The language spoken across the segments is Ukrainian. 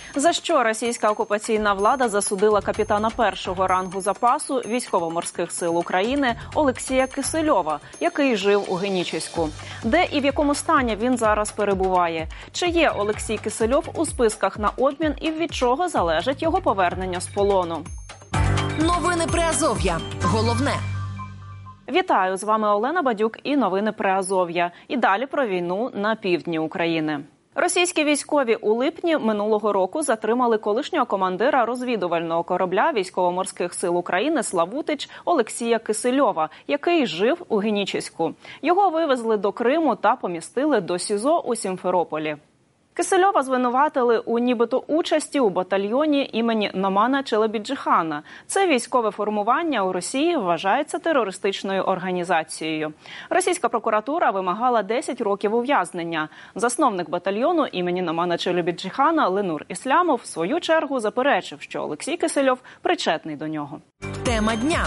За що російська окупаційна влада засудила капітана першого рангу запасу Військово-морських сил України Олексія Кисельова, який жив у Генічеську? Де і в якому стані він зараз перебуває? Чи є Олексій Кисельов у списках на обмін і від чого залежить його повернення з полону? Новини Приазов'я. Головне. Вітаю, з вами Олена Бадюк і новини Приазов'я. І далі про війну на півдні України. Російські військові у липні минулого року затримали колишнього командира розвідувального корабля Військово-морських сил України «Славутич» Олексія Кисельова, який жив у Генічеську. Його вивезли до Криму та помістили до СІЗО у Сімферополі. Кисельова звинуватили у нібито участі у батальйоні імені Номана Челебіджіхана. Це військове формування у Росії вважається терористичною організацією. Російська прокуратура вимагала 10 років ув'язнення. Засновник батальйону імені Номана Челебіджіхана Ленур Іслямов в свою чергу заперечив, що Олексій Кисельов причетний до нього. Тема дня.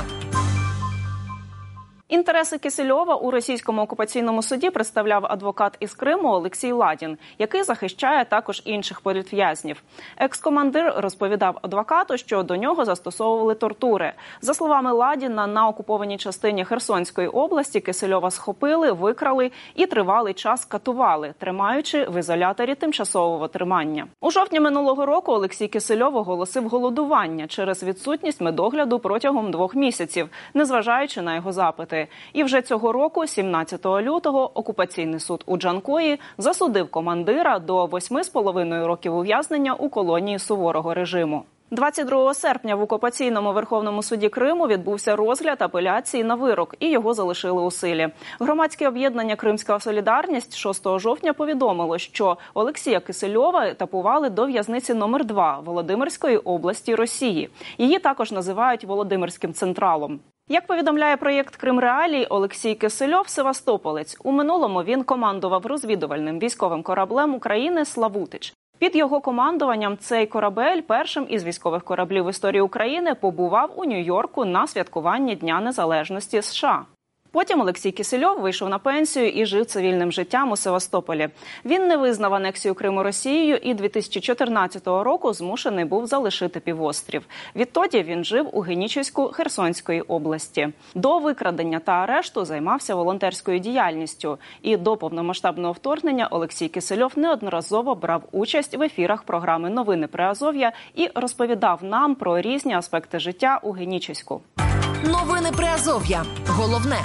Інтереси Кисельова у російському окупаційному суді представляв адвокат із Криму Олексій Ладін, який захищає також інших політв'язнів. Екс-командир розповідав адвокату, що до нього застосовували тортури. За словами Ладіна, на окупованій частині Херсонської області Кисельова схопили, викрали і тривалий час катували, тримаючи в ізоляторі тимчасового тримання. У жовтні минулого року Олексій Кисельов оголосив голодування через відсутність медогляду протягом 2 місяців, незважаючи на його запити. І вже цього року, 17 лютого, окупаційний суд у Джанкої засудив командира до 8,5 років ув'язнення у колонії суворого режиму. 22 серпня в окупаційному Верховному суді Криму відбувся розгляд апеляції на вирок, і його залишили у силі. Громадське об'єднання «Кримська солідарність» 6 жовтня повідомило, що Олексія Кисельова етапували до в'язниці номер 2 Володимирської області Росії. Її також називають Володимирським централом. Як повідомляє проєкт «Крим Реалії», Олексій Кисельов – севастополець. У минулому він командував розвідувальним військовим кораблем України «Славутич». Під його командуванням цей корабель першим із військових кораблів в історії України побував у Нью-Йорку на святкуванні Дня Незалежності США. Потім Олексій Кисельов вийшов на пенсію і жив цивільним життям у Севастополі. Він не визнав анексію Криму Росією і 2014 року змушений був залишити півострів. Відтоді він жив у Генічеську Херсонської області. До викрадення та арешту займався волонтерською діяльністю. І до повномасштабного вторгнення Олексій Кисельов неодноразово брав участь в ефірах програми «Новини Приазов'я» і розповідав нам про різні аспекти життя у Генічеську. Новини Приазов'я. Головне.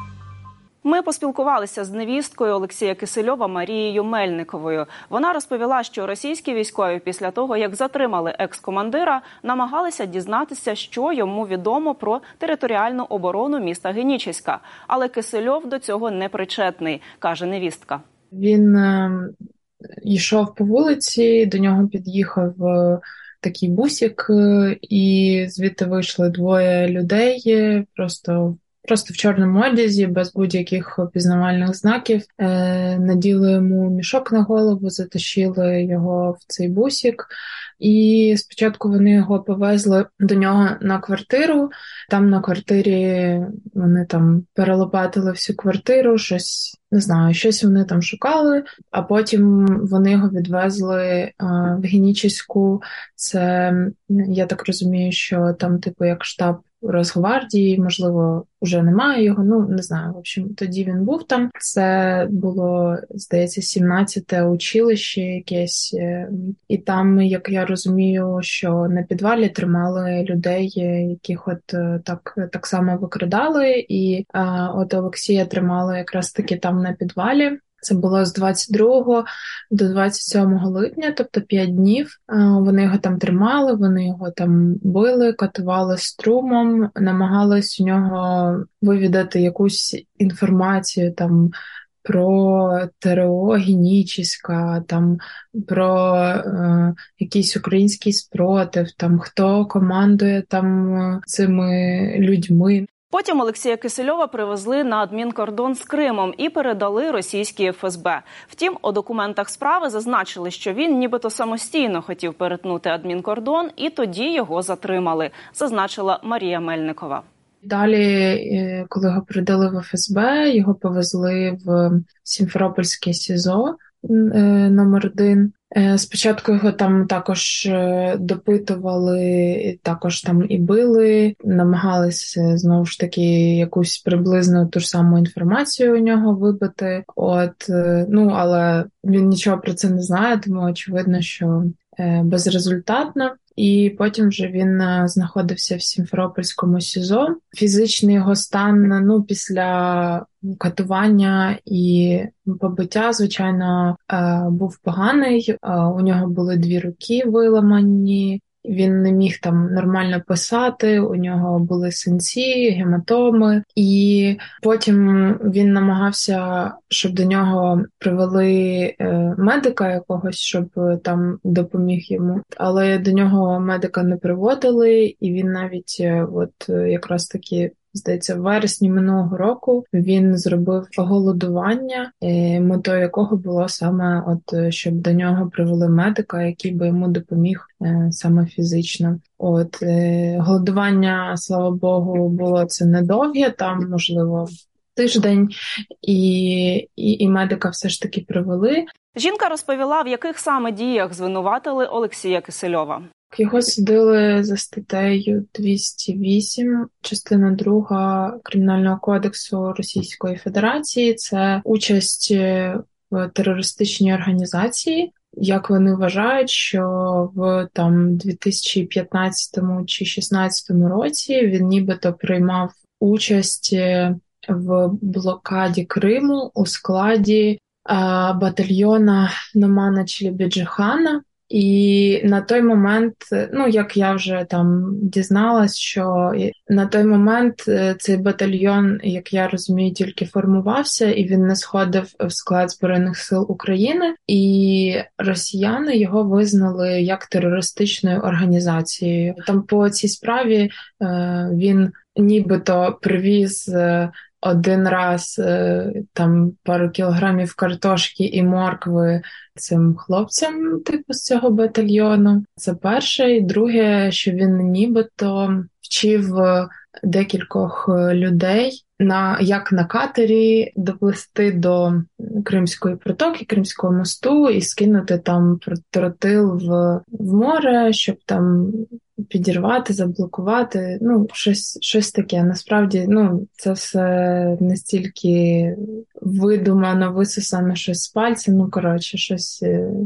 Ми поспілкувалися з невісткою Олексія Кисельова Марією Мельниковою. Вона розповіла, що російські військові після того, як затримали екс-командира, намагалися дізнатися, що йому відомо про територіальну оборону міста Генічеська. Але Кисельов до цього не причетний, каже невістка. Він йшов по вулиці, до нього під'їхав такий бусик, і звідти вийшли 2 людей, просто в чорному одязі, без будь-яких пізнавальних знаків. Наділи йому мішок на голову, затащили його в цей бусик. І спочатку вони його повезли до нього на квартиру. Там на квартирі вони там перелопатили всю квартиру, щось, не знаю, щось вони там шукали. А потім вони його відвезли в Генічеську. Це, я так розумію, що там типу як штаб Росгвардії, можливо, вже немає його, не знаю, в общем, тоді він був там. Це було, здається, 17-те училище якесь, і там, як я розумію, що на підвалі тримали людей, яких так само викрадали, і от Олексія тримали якраз таки там на підвалі. Це було з 22 до 27 липня, тобто 5 днів. Вони його там тримали, вони його там били, катували струмом, намагались у нього вивідати якусь інформацію там про ТРО Генічеська, там про якийсь український спротив, там хто командує там цими людьми. Потім Олексія Кисельова привезли на адмінкордон з Кримом і передали російській ФСБ. Втім, у документах справи зазначили, що він нібито самостійно хотів перетнути адмінкордон, і тоді його затримали, зазначила Марія Мельникова. Далі, коли його передали в ФСБ, його повезли в Сімферопольське СІЗО номер 1. Спочатку його там також допитували, також там і били, намагалися знову ж таки якусь приблизно ту ж саму інформацію у нього вибити. Але він нічого про це не знає, тому очевидно, що безрезультатно. І потім вже він знаходився в Сімферопольському СІЗО. Фізичний його стан, після катування і побиття, звичайно, був поганий. У нього були 2 руки виламані. Він не міг там нормально писати, у нього були синці, гематоми, і потім він намагався, щоб до нього привели медика якогось, щоб там допоміг йому. Але до нього медика не приводили, і він навіть якраз таки, здається, в вересні минулого року він зробив голодування, метою якого було саме щоб до нього привели медика, який би йому допоміг саме фізично. Голодування, слава Богу, було це недовге, там, можливо, тиждень, і медика все ж таки привели. Жінка розповіла, в яких саме діях звинуватили Олексія Кисельова. Його судили за статтею 208, частина 2 Кримінального кодексу Російської Федерації. Це участь в терористичній організації. Як вони вважають, що в 2015 чи 2016 році він нібито приймав участь в блокаді Криму у складі батальйона Номана Челебіджихана. І на той момент, як я вже там дізналась, що на той момент цей батальйон, як я розумію, тільки формувався, і він не сходив в склад Збройних сил України, і росіяни його визнали як терористичною організацією. Там по цій справі він нібито привіз один раз там пару кілограмів картошки і моркви цим хлопцям, з цього батальйону. Це перше. І друге, що він нібито вчив декількох людей як на катері доплисти до Кримської протоки, Кримського мосту і скинути там тротил в море, щоб там підірвати, заблокувати, щось таке. Насправді, це все настільки видумано, висосано щось з пальця, щось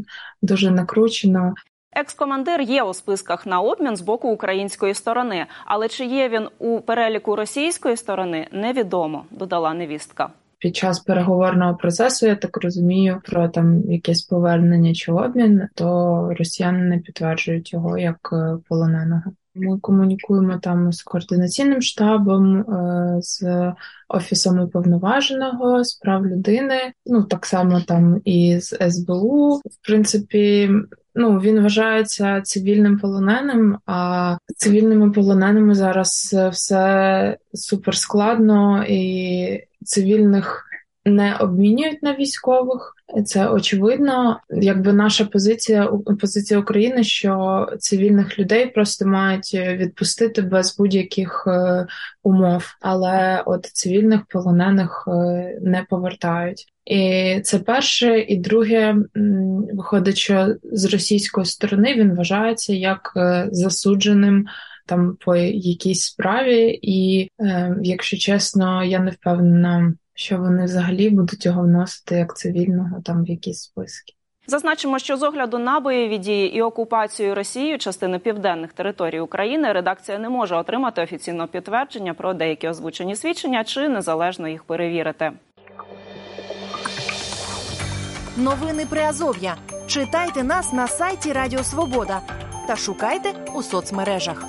дуже накручено. Екс-командир є у списках на обмін з боку української сторони, але чи є він у переліку російської сторони, невідомо, додала невістка. Під час переговорного процесу, я так розумію, про якесь повернення чи обмін, то росіяни не підтверджують його як полоненого. Ми комунікуємо там з координаційним штабом, з Офісом уповноваженого з прав людини, так само там і з СБУ. В принципі, він вважається цивільним полоненим, а цивільними полоненими зараз все суперскладно, і цивільних не обмінюють на військових. Це очевидно. Наша позиція України, що цивільних людей просто мають відпустити без будь-яких умов, але цивільних полонених не повертають. І це перше. І друге, виходить, що з російської сторони він вважається як засудженим там по якійсь справі, і, якщо чесно, я не впевнена, що вони взагалі будуть його вносити як цивільного там в якісь списки. Зазначимо, що з огляду на бойові дії і окупацію Росією частини південних територій України редакція не може отримати офіційного підтвердження про деякі озвучені свідчення чи незалежно їх перевірити. Новини Приазов'я. Читайте нас на сайті Радіо Свобода та шукайте у соцмережах.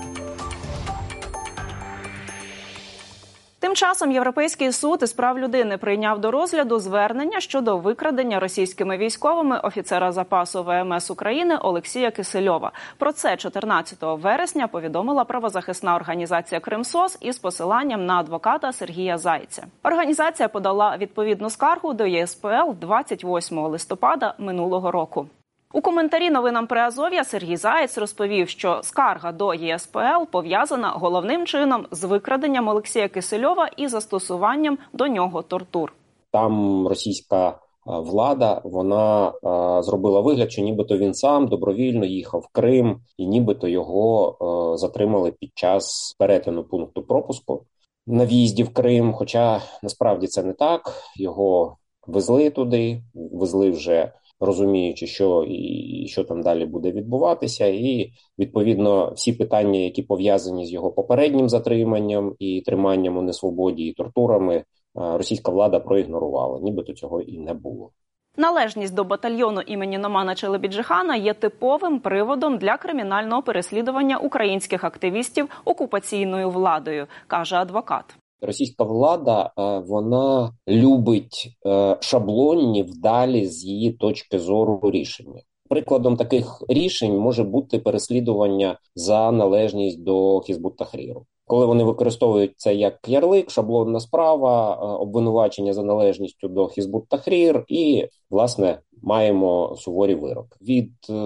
Тим часом Європейський суд із прав людини прийняв до розгляду звернення щодо викрадення російськими військовими офіцера запасу ВМС України Олексія Кисельова. Про це 14 вересня повідомила правозахисна організація «Кримсос» із посиланням на адвоката Сергія Зайця. Організація подала відповідну скаргу до ЄСПЛ 28 листопада минулого року. У коментарі новинам Приазов'я Сергій Заєць розповів, що скарга до ЄСПЛ пов'язана головним чином з викраденням Олексія Кисельова і застосуванням до нього тортур. Там російська влада, вона зробила вигляд, що нібито він сам добровільно їхав в Крим і нібито його затримали під час перетину пункту пропуску на в'їзді в Крим, хоча насправді це не так. Його везли туди, везли вже розуміючи, що там далі буде відбуватися, і відповідно всі питання, які пов'язані з його попереднім затриманням і триманням у несвободі і тортурами, російська влада проігнорувала, нібито цього і не було. Належність до батальйону імені Номана Челебіджихана є типовим приводом для кримінального переслідування українських активістів окупаційною владою, каже адвокат. Російська влада, вона любить шаблонні, вдалі з її точки зору рішення. Прикладом таких рішень може бути переслідування за належність до Хізбут-Тахріру. Коли вони використовують це як ярлик, шаблонна справа, обвинувачення за належністю до Хізбут-Тахрір і, власне, маємо суворі вироки. Від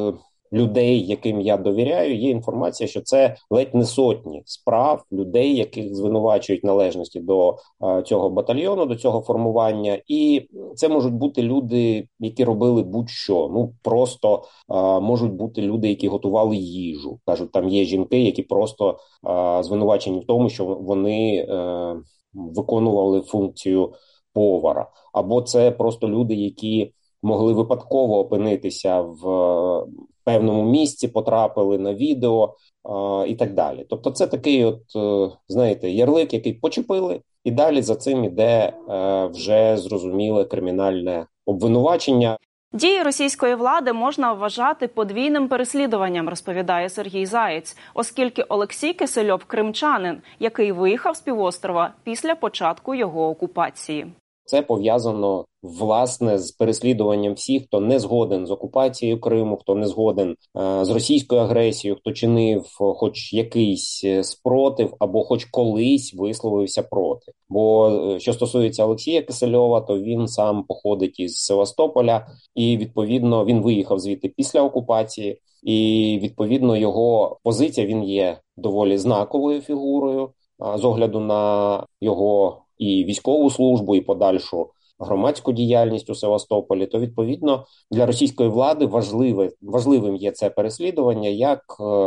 людей, яким я довіряю, є інформація, що це ледь не сотні справ людей, яких звинувачують належності до цього батальйону, до цього формування. І це можуть бути люди, які робили будь-що. Просто можуть бути люди, які готували їжу. Кажуть, там є жінки, які просто звинувачені в тому, що вони виконували функцію повара. Або це просто люди, які могли випадково опинитися в певному місці, потрапили на відео і так далі. Тобто це такий знаєте, ярлик, який почепили, і далі за цим іде вже зрозуміле кримінальне обвинувачення. Дії російської влади можна вважати подвійним переслідуванням, розповідає Сергій Заєць, оскільки Олексій Кисельов – кримчанин, який виїхав з півострова після початку його окупації. Це пов'язано, власне, з переслідуванням всіх, хто не згоден з окупацією Криму, хто не згоден з російською агресією, хто чинив хоч якийсь спротив або хоч колись висловився проти. Бо що стосується Олексія Кисельова, то він сам походить із Севастополя і, відповідно, він виїхав звідти після окупації. І, відповідно, його позиція, він є доволі знаковою фігурою з огляду на його і військову службу, і подальшу громадську діяльність у Севастополі, то, відповідно, для російської влади важливим є це переслідування як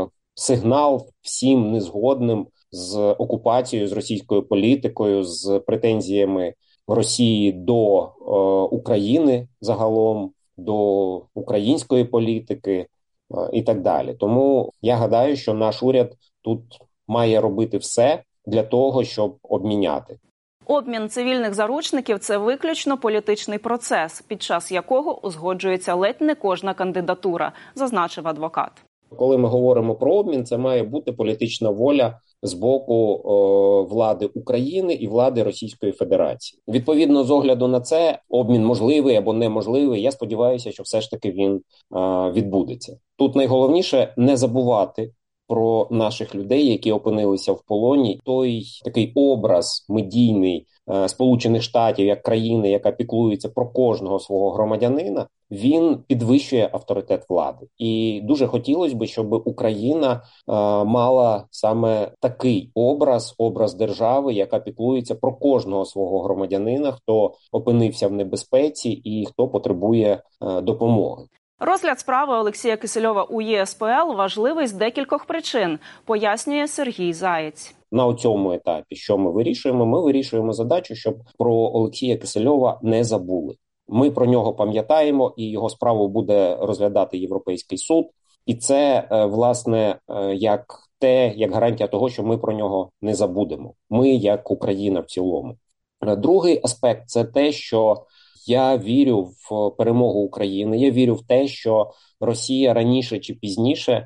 сигнал всім незгодним з окупацією, з російською політикою, з претензіями Росії до України загалом, до української політики і так далі. Тому я гадаю, що наш уряд тут має робити все для того, щоб обміняти. Обмін цивільних заручників – це виключно політичний процес, під час якого узгоджується ледь не кожна кандидатура, зазначив адвокат. Коли ми говоримо про обмін, це має бути політична воля з боку влади України і влади Російської Федерації. Відповідно, з огляду на це, обмін можливий або неможливий, я сподіваюся, що все ж таки він відбудеться. Тут найголовніше не забувати про наших людей, які опинилися в полоні. Той такий образ медійний Сполучених Штатів як країни, яка піклується про кожного свого громадянина, він підвищує авторитет влади. І дуже хотілося б, щоб Україна мала саме такий образ держави, яка піклується про кожного свого громадянина, хто опинився в небезпеці і хто потребує допомоги. Розгляд справи Олексія Кисельова у ЄСПЛ важливий з декількох причин, пояснює Сергій Заєць. На цьому етапі, що ми вирішуємо? Ми вирішуємо задачу, щоб про Олексія Кисельова не забули. Ми про нього пам'ятаємо, і його справу буде розглядати Європейський суд. І це, власне, як гарантія того, що ми про нього не забудемо. Ми, як Україна в цілому. Другий аспект – це те, що я вірю в перемогу України, я вірю в те, що Росія раніше чи пізніше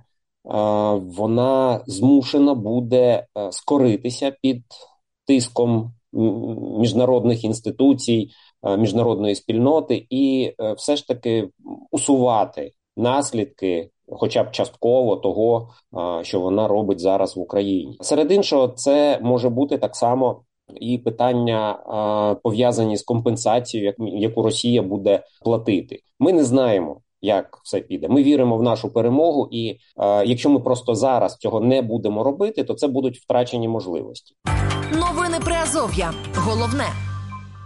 вона змушена буде скоритися під тиском міжнародних інституцій, міжнародної спільноти і все ж таки усувати наслідки, хоча б частково того, що вона робить зараз в Україні. Серед іншого, це може бути так само і питання пов'язані з компенсацією, яку Росія буде платити. Ми не знаємо, як все піде. Ми віримо в нашу перемогу, і якщо ми просто зараз цього не будемо робити, то це будуть втрачені можливості. Новини Приазов'я. Головне.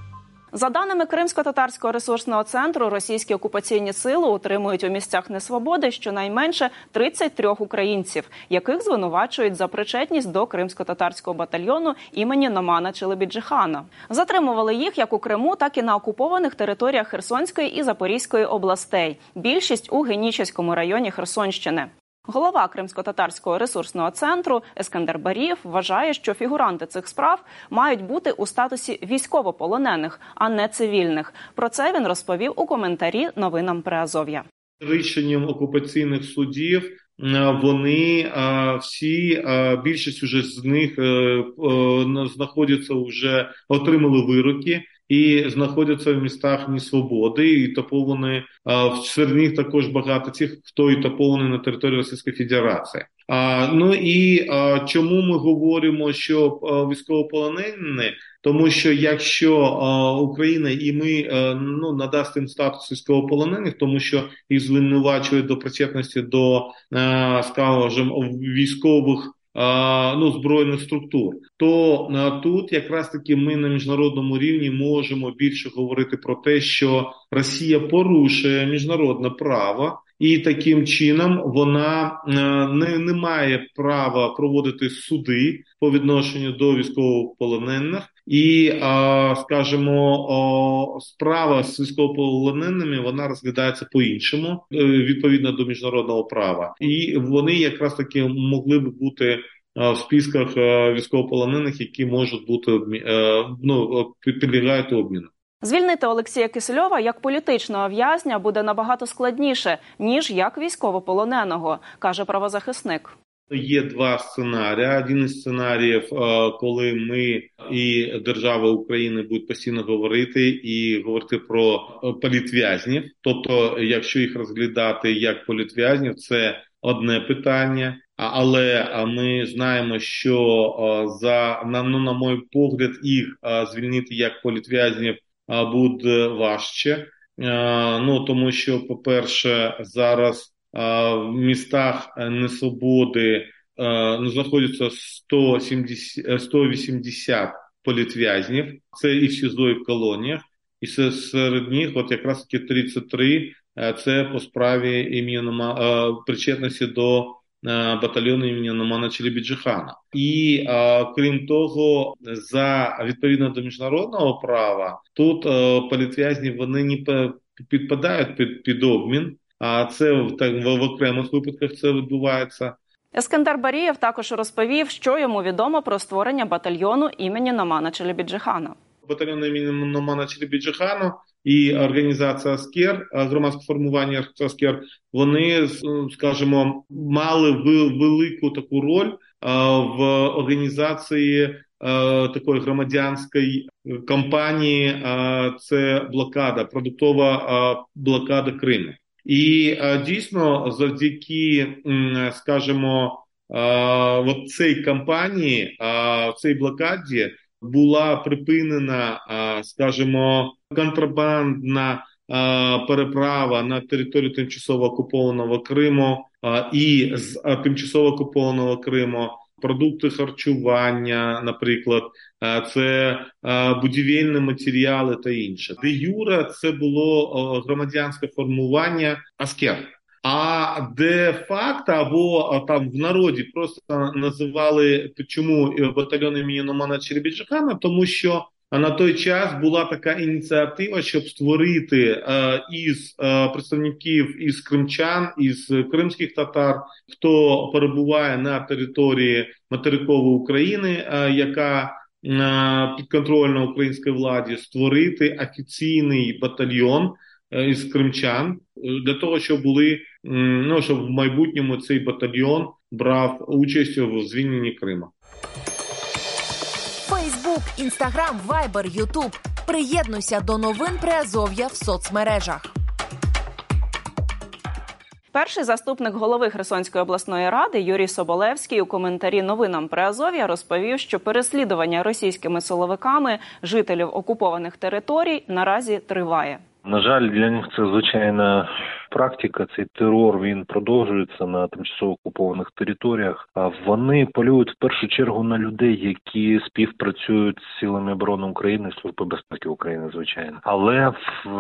За даними Кримсько-татарського ресурсного центру, російські окупаційні сили утримують у місцях несвободи щонайменше 33 українців, яких звинувачують за причетність до Кримсько-татарського батальйону імені Номана Челебіджихана. Затримували їх як у Криму, так і на окупованих територіях Херсонської і Запорізької областей. Більшість у Генічеському районі Херсонщини. Голова Кримсько-татарського ресурсного центру Ескандер Барієв вважає, що фігуранти цих справ мають бути у статусі військовополонених, а не цивільних. Про це він розповів у коментарі новинам Приазов'я. Рішенням окупаційних судів вони всі, більшість уже з них знаходяться, вже отримали вироки і знаходяться в містах несвободи, і топовані, серед них також багато тих, хто і топований на території Російської Федерації. Ну і чому ми говоримо, що військовополонені? Тому що якщо Україна і ми надасть їм статус військовополонених, тому що їх звинувачують до причетності до, скажімо, військових збройних структур, то тут якраз таки ми на міжнародному рівні можемо більше говорити про те, що Росія порушує міжнародне право, і таким чином вона не має права проводити суди по відношенню до військовополонених. І, скажімо, справа з військовополоненими, вона розглядається по-іншому, відповідно до міжнародного права. І вони якраз таки могли б бути в списках військовополонених, які можуть бути, підлягають обміну. Звільнити Олексія Кисельова як політичного в'язня буде набагато складніше, ніж як військовополоненого, каже правозахисник. Є два сценарії. Один із сценаріїв, коли ми і держава України будуть постійно говорити про політв'язнів. Тобто, якщо їх розглядати як політв'язнів, це одне питання. Але ми знаємо, що на мій погляд, їх звільнити як політв'язнів буде важче. Тому що, по-перше, зараз в містах несвободи знаходяться 180 політв'язнів. Це і в СІЗО, і в колоніях. І серед них якраз таки 33 це по справі причетності до батальйону імені Номана Челебіджихана. І крім того, відповідно до міжнародного права, тут політв'язні вони не підпадають під обмін, а це в окремих випадках це відбувається. Ескандер Барієв також розповів, що йому відомо про створення батальйону імені Номана Челебіджихана. Батальйон імені Номана Челебіджихана і організація «Аскер», громадське формування «Аскер», вони, скажімо, мали велику таку роль в організації такої громадянської кампанії, це блокада, продуктова блокада Криму. І дійсно завдяки, скажімо, цій кампанії, цій блокаді була припинена, скажімо, контрабандна переправа на територію тимчасово окупованого Криму і з тимчасово окупованого Криму. Продукти харчування, наприклад, це будівельні матеріали та інше. Де юре це було громадянське формування «Аскер». А де факто, або там в народі просто називали, чому батальйон імені Номана Челебіджихана, тому що на той час була така ініціатива, щоб створити із представників із кримчан, із кримських татар, хто перебуває на території материкової України, яка підконтрольна українській владі, створити офіційний батальйон із кримчан для того, щоб щоб в майбутньому цей батальйон брав участь у звільненні Криму. Фейсбук, Інстаграм, Вайбер, Ютуб. Приєднуйся до новин Приазов'я в соцмережах. Перший заступник голови Херсонської обласної ради Юрій Соболевський у коментарі новинам Приазов'я розповів, що переслідування російськими силовиками жителів окупованих територій наразі триває. На жаль, для них це звичайна практика, цей терор, він продовжується на тимчасово окупованих територіях. А вони полюють в першу чергу на людей, які співпрацюють з силами оборони України, Служби безпеки України, звичайно. Але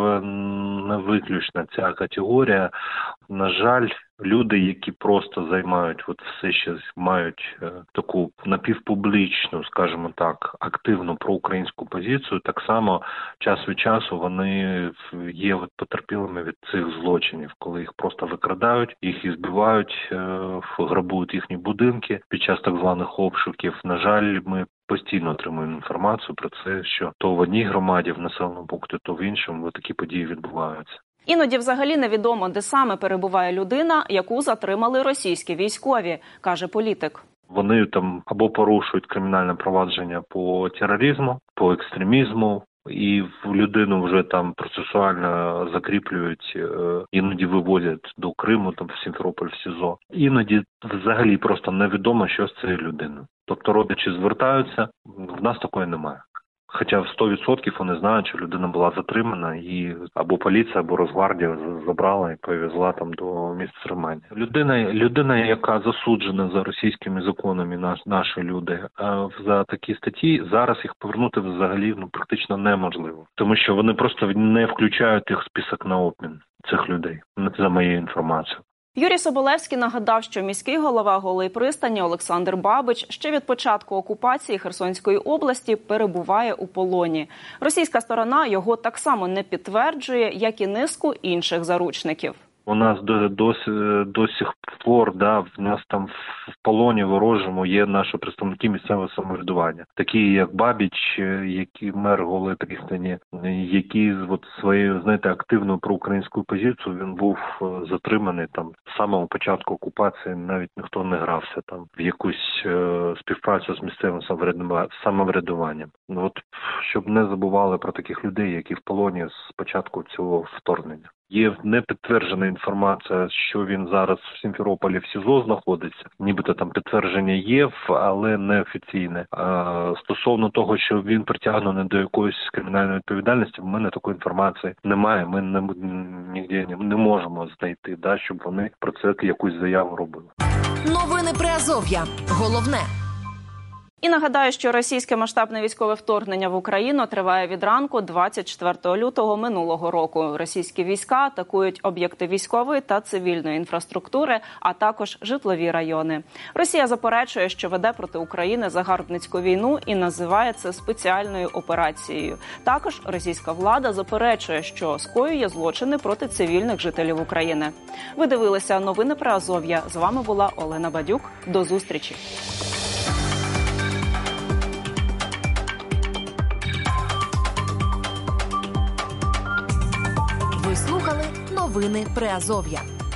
не виключна ця категорія. На жаль, люди, які просто займають, все ще мають таку напівпублічну, скажімо так, активну проукраїнську позицію, так само час від часу вони є потерпілими від цих злочинів, коли їх просто викрадають, їх і збивають, грабують їхні будинки під час так званих обшуків. На жаль, ми постійно отримуємо інформацію про це, що то в одній громаді, в населеному пункті, то в іншому такі події відбуваються. Іноді взагалі невідомо, де саме перебуває людина, яку затримали російські військові, каже політик. Вони там або порушують кримінальне провадження по тероризму, по екстремізму, і людину вже там процесуально закріплюють, іноді вивозять до Криму, там в Сімферополь, в СІЗО. Іноді взагалі просто невідомо, що з цією людиною. Тобто родичі звертаються, в нас такої немає. Хоча в 100% вони знають, що людина була затримана і або поліція, або Росгвардія забрала і повезла там до місця тримання. Людина, яка засуджена за російськими законами, наші люди, за такі статті, зараз їх повернути взагалі практично неможливо. Тому що вони просто не включають їх в список на обмін цих людей, за моєю інформацією. Юрій Соболевський нагадав, що міський голова Голої пристані Олександр Бабич ще від початку окупації Херсонської області перебуває у полоні. Російська сторона його так само не підтверджує, як і низку інших заручників. У нас до сих пор, в нас там в полоні ворожому є наші представники місцевого самоврядування. Такі як Бабіч, який мер Голої пристані, який своєю, активною проукраїнською позицією, він був затриманий там з самого початку окупації, навіть ніхто не грався там в якусь співпрацю з місцевим самоврядуванням. Щоб не забували про таких людей, які в полоні з початку цього вторгнення. Є непідтверджена інформація, що він зараз в Сімферополі в СІЗО знаходиться. Нібито там підтвердження є, але не офіційне. Стосовно того, що він притягнений до якоїсь кримінальної відповідальності, в мене такої інформації немає. Ми ніде не можемо знайти, щоб вони про це якусь заяву робили. Новини Приазов'я. Головне. І нагадаю, що російське масштабне військове вторгнення в Україну триває від ранку 24 лютого минулого року. Російські війська атакують об'єкти військової та цивільної інфраструктури, а також житлові райони. Росія заперечує, що веде проти України загарбницьку війну і називає це спеціальною операцією. Також російська влада заперечує, що скоює злочини проти цивільних жителів України. Ви дивилися новини Приазов'я. З вами була Олена Бадюк. До зустрічі. Ви слухали новини Приазов'я.